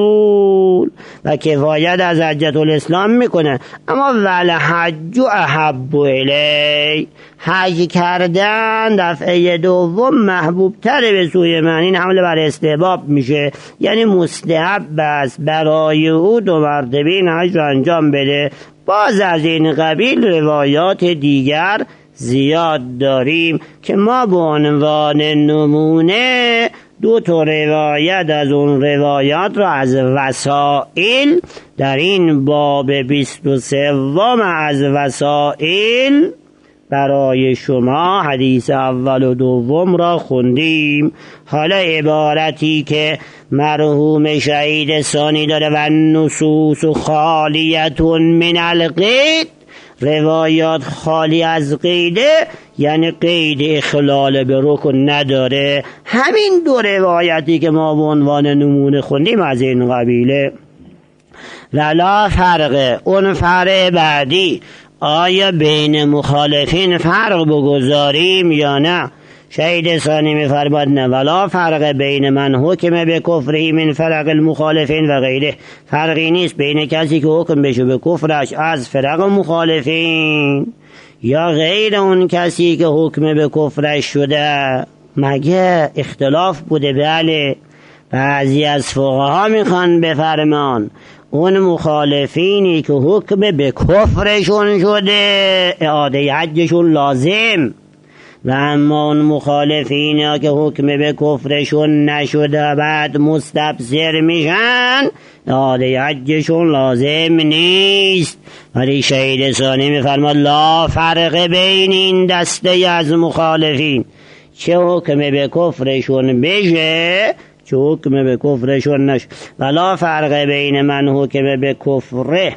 قبول و کفایت از حجت الاسلام میکنه. اما ول حج احب الی، حج کردن دفعه دوم محبوب تره به سوی من، این حمله بر استحباب میشه، یعنی مستحب است برای او 2 مرتبه این حج رو انجام بده. باز از این قبیل روایات دیگر زیاد داریم که ما به عنوان نمونه 2 روایت از اون روایات را از وسائل در این باب 23 از وسائل برای شما حدیث اول و دوم را خوندیم. حالا عبارتی که مرحوم شهید ثانی داره و نصوص خالیتون من القید، روایات خالی از قیده، یعنی قید اخلال به رکن نداره. همین دو روایتی که ما به عنوان نمونه خوندیم از این قبیله. ولا فرق، اون فرق بعدی آیا بین مخالفین فرق بگذاریم یا نه؟ شهید ثانی می‌فرماید نه، ولا فرق بین من حکم به کفری من فرق المخالفین و غیره، فرقی نیست بین کسی که حکم بشه به کفرش از فرق مخالفین یا غیر اون کسی که حکم به کفرش شده. مگه اختلاف بوده؟ بله. بعضی از فقها میخوان بفرمان اون مخالفینی که حکم به کفرشون شده اعاده حجشون لازم، و اما اون مخالفینی که حکم به کفرشون نشده بعد مستبصر میشن اعاده حجشون لازم نیست. ولی شهید ثانی میفرماد لا فرق بین این دسته از مخالفین، چه حکم به کفرشون بشه چه حکم به کفرشون نشه. ولا فرق بین من حکم به کفره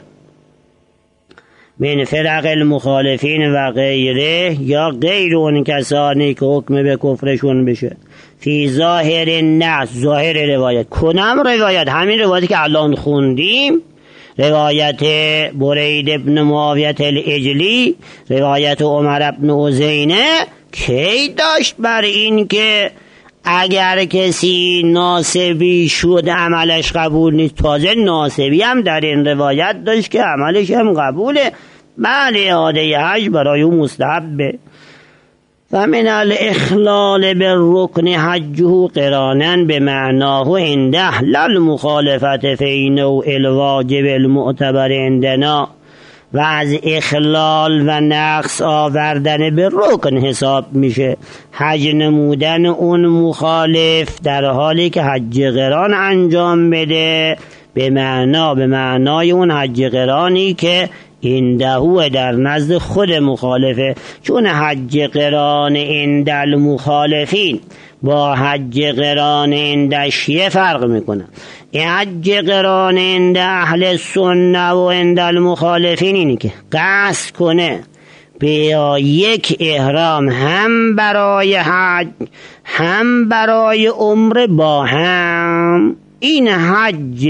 من فرق المخالفین و غیره، یا غیر اون کسانی که حکم به کفرشون بشه. فی ظاهر النص، ظاهر روایت، کنم روایت، همین روایتی که الان خوندیم، روایت برید ابن معاویه الاجلی، روایت عمر ابن عزینه، کی داشت بر این که اگر کسی ناسبی شد عملش قبول نیست؟ تازه ناسبی هم در این روایت داشت که عملش هم قبوله. بله، اعاده حج برای او مستحبه. و من الاخلال بالرکن حجه قرانا بمعناه عنده لا المخالفت فی نوع الواجب المعتبر عندنا، و از اخلال و نقص آوردن به رکن حساب میشه حج نمودن اون مخالف در حالی که حج قران انجام بده، به معنای اون حج قرانی که عنده در نزد خود مخالفه. چون حج قران عند المخالفین با حج قران عند شیعه فرق میکنه. حج قران عند اهل سنت و عند المخالفین اینی که قصد کنه به یک احرام هم برای حج هم برای عمره با هم. این حج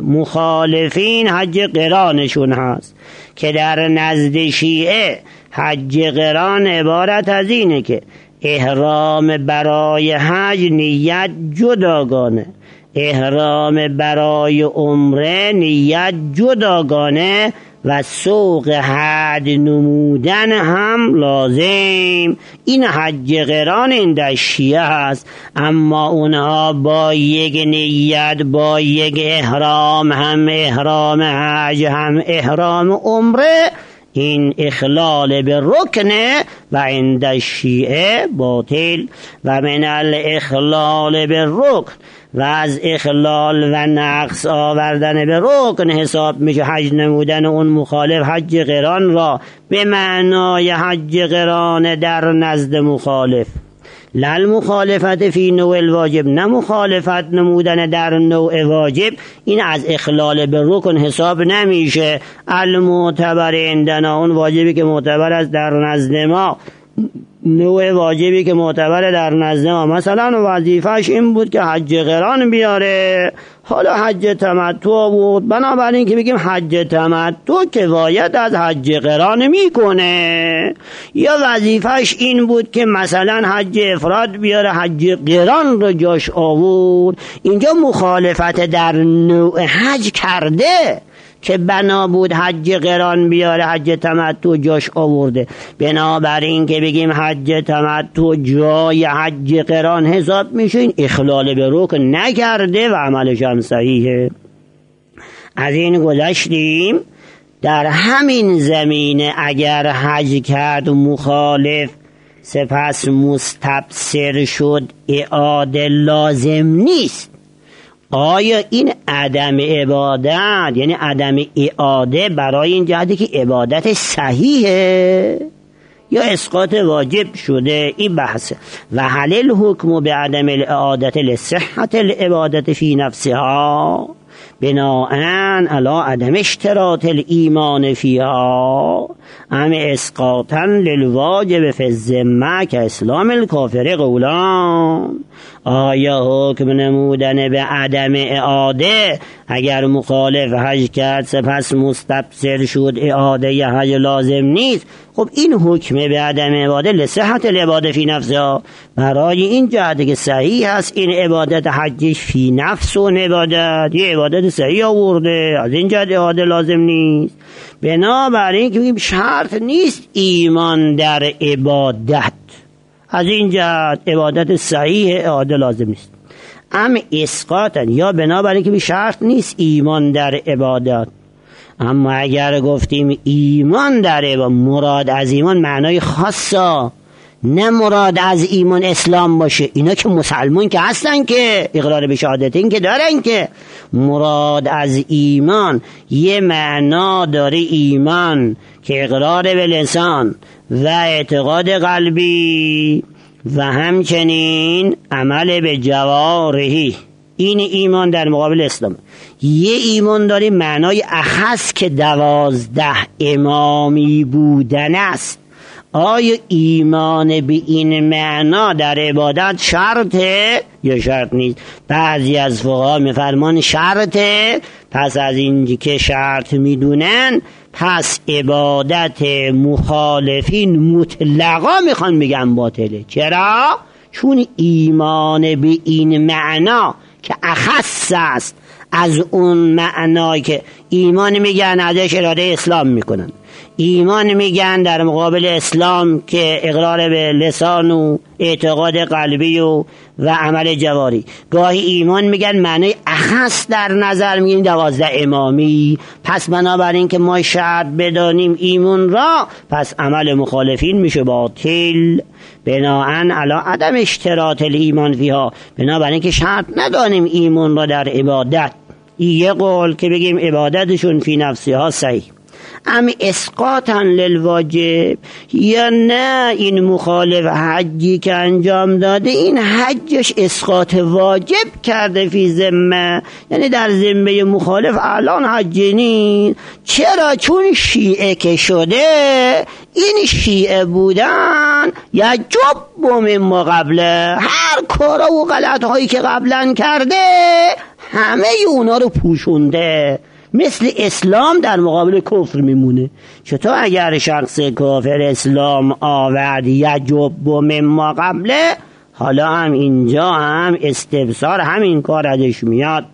مخالفین حج قرانشون هست که در نزد شیعه حج قران عبارت از اینه که احرام برای حج نیت جداگانه، احرام برای عمره نیت جداگانه، و سوق حد نمودن هم لازم. این حج قران این در شیعه هست، اما اونها با یک نیت، با یک احرام، هم احرام حج هم احرام عمره، این اخلال به رکنه و عند الشیعه باطل. و من الاخلال به رکن، و از اخلال و نقص آوردن به رکن حساب میشه حج نمودن اون مخالف حج قران را به معنای حج قران در نزد مخالف. لل مخالفت فی نوع الواجب، نه مخالفت نمودن در نوع واجب، این از اخلال به رکن حساب نمیشه. المعتبر عندنا، اون واجبی که معتبر است در نزد ما، نوع واجبی که معتبر در نزد ما، مثلا وظیفهش این بود که حج قران بیاره، حالا حج تمتع بود، بنابراین که بگیم حج تمتع کفایت از حج قران میکنه. یا وظیفهش این بود که مثلا حج افراد بیاره، حج قران رو جاش آورد. اینجا مخالفت در نوع حج کرده که بنا بود حج قران بیاره، حج تمتع جاش آورده. بنابراین که بگیم حج تمتع جای حج قران حساب میشه، این اخلال به رکن نکرده و عملش هم صحیحه. از این گذشتیم. در همین زمینه اگر حج کرد مخالف سپس مستبصر شد اعاده لازم نیست. آیا این عدم عبادت، یعنی عدم اعاده، برای این جهتی که عبادت صحیحه یا اسقاط واجب شده. این بحثه. و هل الحکم بعدم الاعادت لصحت العبادت فی نفسها بناءً علی عدم اشتراط الایمان فیها ام اسقاطا للواجب فی الذمه که اسلام الکافر قولان. آیا حکم نمودن به عدم اعاده اگر مخالف حج کرد سپس مستبصر شد اعاده ی حج لازم نیست؟ خب این حکم به عدم اعاده لصحت العباده فی نفسها برای این جهت که صحیح است این عبادت حجش فی نفس و عبادت یه عبادت صحیح آورده، از این جهت اعاده لازم نیست. بنابراین که شرط نیست ایمان در عبادت، از این جهت عبادت صحیح اعاده لازم نیست. اما اسقاطن یا بنابراین که شرط نیست ایمان در عبادت. اما اگر گفتیم ایمان در عبادت، مراد از ایمان معنای خاصا، نه مراد از ایمان اسلام باشه. اینا که مسلمان که هستن که اقرار به شهادتین که دارن، که مراد از ایمان یه معنا داره ایمان که اقرار به لسان و اعتقاد قلبی و همچنین عمل به جوارحی. این ایمان در مقابل اسلام. یه ایمان داره معنای اخص که 12 امامی بودن است. آیا ایمان به این معنا در عبادت شرطه یا شرط نیست؟ بعضی از فقها میفرمان شرطه. پس از این که شرط میدونن، پس عبادت مخالفین مطلقا میخوان بگن باطله. چرا؟ چون ایمان به این معنا که اخص است از اون معنایی که ایمان میگن ازش اراده اسلام میکنن، ایمان میگن در مقابل اسلام که اقرار به لسان و اعتقاد قلبی و عمل جواری. گاهی ایمان میگن معنی اخص در نظر میگن 12 امامی. پس بنابراین که ما شرط بدانیم ایمان را، پس عمل مخالفین میشه باطل بناءً علی عدم اشتراط الایمان فیها. بنابراین که شرط ندانیم ایمان را در عبادت. یه قول که بگیم عبادتشون فی نفسها صحیح. اما اسقاطا للواجب، یا نه این مخالف حجی که انجام داده این حجش اسقاط واجب کرده فی ذمه، یعنی در ذمه مخالف الان حج نیست. چرا؟ چون شیعه که شده، این شیعه بودن یا جب مما قبله، هر کارا و غلط هایی که قبلا کرده همه اونا رو پوشونده، مثل اسلام در مقابل کفر میمونه. چطور اگر شخص کافر اسلام آورد یجب مما قبله، حالا هم اینجا هم استبصار همین کار ازش میاد.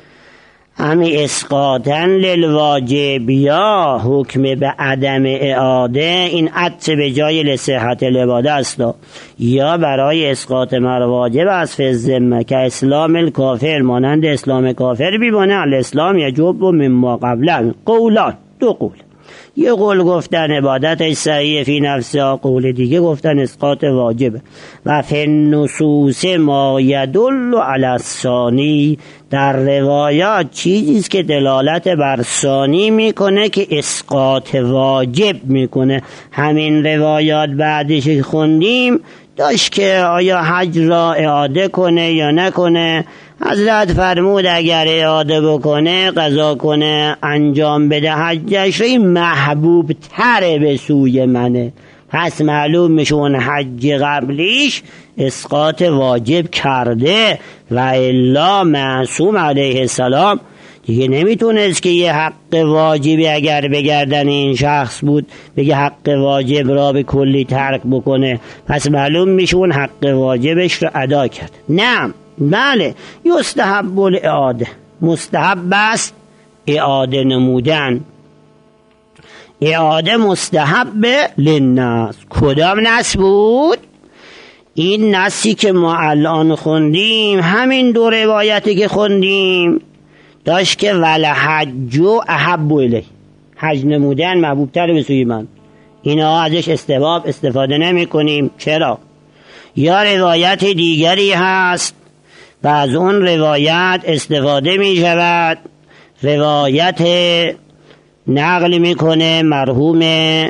همین اسقاطن للواجب یا حکم به عدم اعاده، این عطف به جای لصحت العباده است، یا برای اسقاط مرواجب از فی الذمه که اسلام الکافر مانند اسلام کافر بیبانه الاسلام یجب مما قبله. قولان، دو قول. یه قول گفتن عبادت صحیح فی نفسها، قول دیگه گفتن اسقاط واجب. و فی النصوص ما یدل علی الثانی، در روایات چیزیست که دلالت بر ثانی میکنه که اسقاط واجب میکنه. همین روایات بعدش خوندیم داشت که آیا حج را اعاده کنه یا نکنه. حضرت فرمود اگر اعاده بکنه، قضا کنه، انجام بده حجش، این محبوب تره به سوی منه. پس معلوم میشه اون حج قبلیش اسقاط واجب کرده، و الا معصوم علیه السلام دیگه نمیتونست که یه حق واجبی اگر به گردن این شخص بود بگه حق واجب را به کلی ترک بکنه. پس معلوم میشه اون حق واجبش رو ادا کرد. نه، بله، یستحب الاعاده، مستحب است اعاده نمودن. اعاده مستحب للناس. کدام نص بود؟ این نصی که ما الان خوندیم، همین دو روایتی که خوندیم داشت که ولحج احب الیه، حج نمودن محبوب تر به سوی من. اینا ازش استفاده نمی کنیم. چرا؟ یا روایت دیگری هست و از اون روایت استفاده می شود. روایت نقل میکنه مرحوم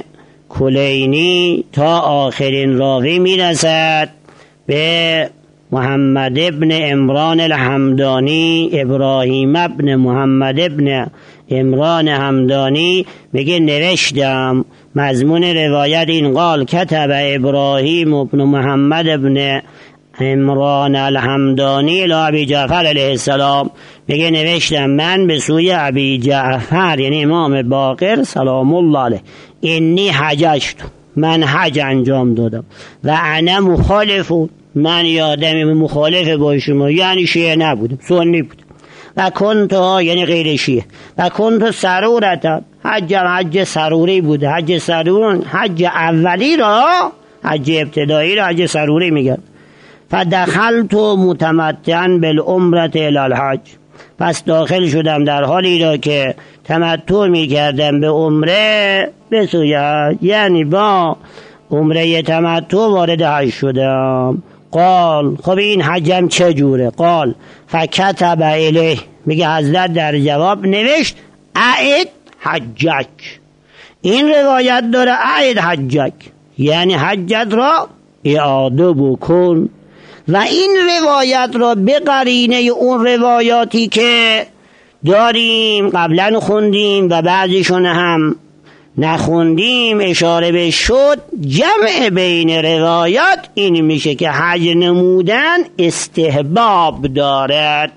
کلینی تا آخرین راوی میرسد به محمد ابن عمران الحمدانی، ابراهیم ابن محمد ابن عمران همدانی. میگه نوشتم، مضمون روایت این قال کتب ابراهیم ابن محمد ابن عمران الحمدانی الی ابی جعفر علیه السلام. میگه نوشتم من به سوی ابی جعفر یعنی امام باقر سلام الله علیه، انی حججت، من حج انجام دادم، و انا مخالف، من یادم مخالف با شما، یعنی شیعه نبودم، سنی بودم، و کنت یعنی غیر شیعه، و کنت سرورتا، حج سروری بوده. حج سرور حج اولی را، حج ابتدایی را حج سروری میگن. فدخلت متمتعا بالعمره الی الحج، پس داخل شدم در حالی را که تمتع میکردم به عمره به سوی حج، یعنی با عمره تمتع وارد حج شدم. قال خب این حجم چجوره؟ قال فکتب الیه، میگه حضرت در جواب نوشت اعد حجک. این روایت داره اعد حجک یعنی حجت را اعاده بکن، و این روایت را به قرینه اون روایاتی که داریم قبلا خوندیم و بعضیشون هم نخوندیم اشاره به شد، جمع بین روایات این میشه که حج نمودن استحباب دارد.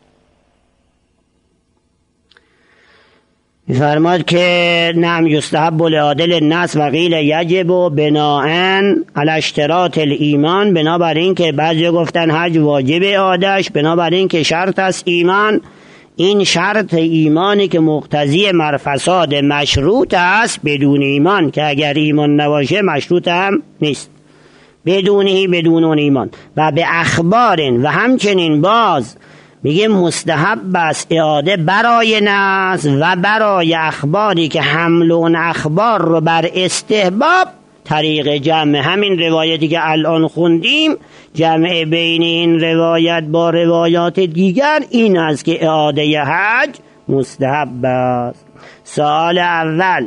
میفرماد که نعم یستحب لعادل الناس و قیل یجب بناءً علی اشتراط الایمان، بنابراین که بعضی گفتن حج واجب عادش، بنابراین که شرط است ایمان. این شرط ایمانی که مقتضی مرفساد مشروط است بدون ایمان، که اگر ایمان نباشه مشروط هم نیست، بدونه بدون اون ایمان. و به اخبارین، و همچنین باز میگه مستحب است اعاده برای ناس و برای اخباری که حمل اون اخبار رو بر استحباب طریق جمع، همین روایتی که الان خوندیم، جمع بین این روایت با روایات دیگر این است که اعاده حج مستحب است. سوال اول،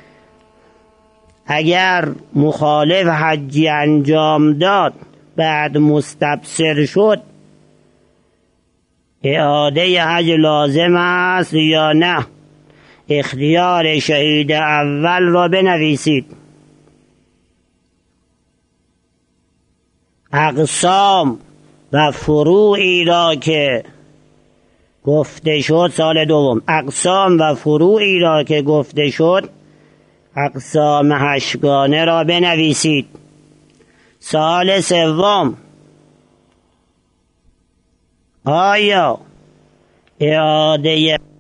اگر مخالف حجی انجام داد بعد مستبصر شد، اعاده حج لازم است یا نه؟ اختیار شهید اول را بنویسید. اقسام و فروعی را که گفته شد، سال دوم، اقسام و فروعی را که گفته شد، اقسام هشتگانه را بنویسید. سال سوم، آیا اعاده